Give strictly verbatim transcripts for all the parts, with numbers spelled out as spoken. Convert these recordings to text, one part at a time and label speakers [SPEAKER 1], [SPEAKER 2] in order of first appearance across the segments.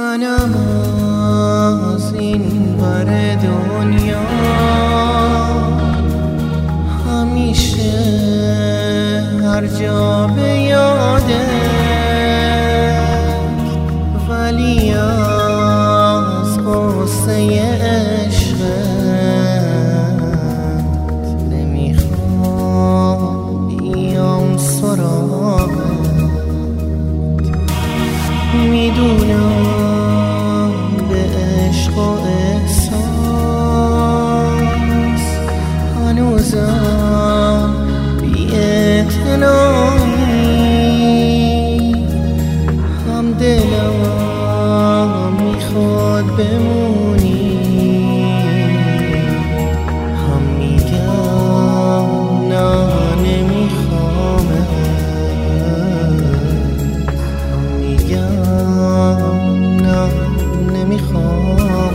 [SPEAKER 1] منم از این ور دنیا همیشه هر جا به یادت، ولی از قصه عشقت نمیخوام بیام سراغت. میدونم به عشق و احساس هنوزم بی‌اعتنایی، هم دلم میخواد بمونی، هم میگم نه نمیخوامت، هم میگم نه نمیخوامت.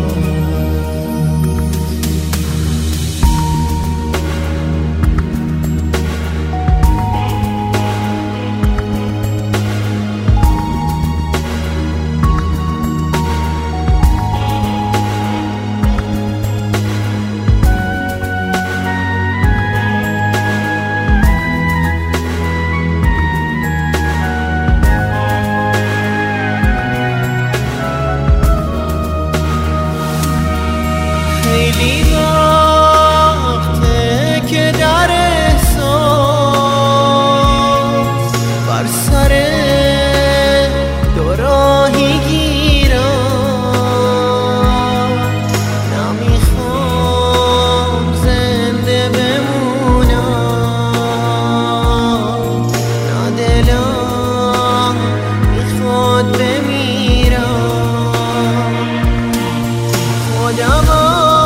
[SPEAKER 1] خیلی وقته که در احساس بر سر دوراهی گیرم، نمیخوام زنده بمونم، نه دلم میخواد بمیرم. خودم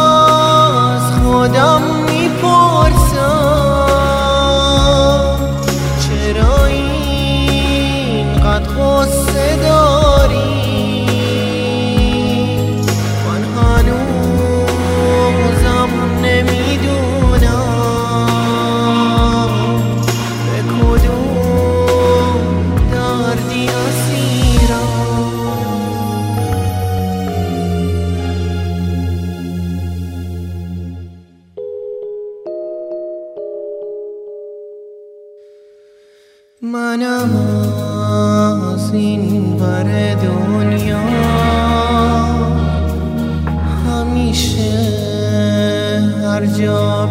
[SPEAKER 1] خودم میپرسم چرا اینقدر غصه داری، من هنوزم نمیدونم به کدوم دردی اسیرم. منم از این ور دنیا همیشه هر جا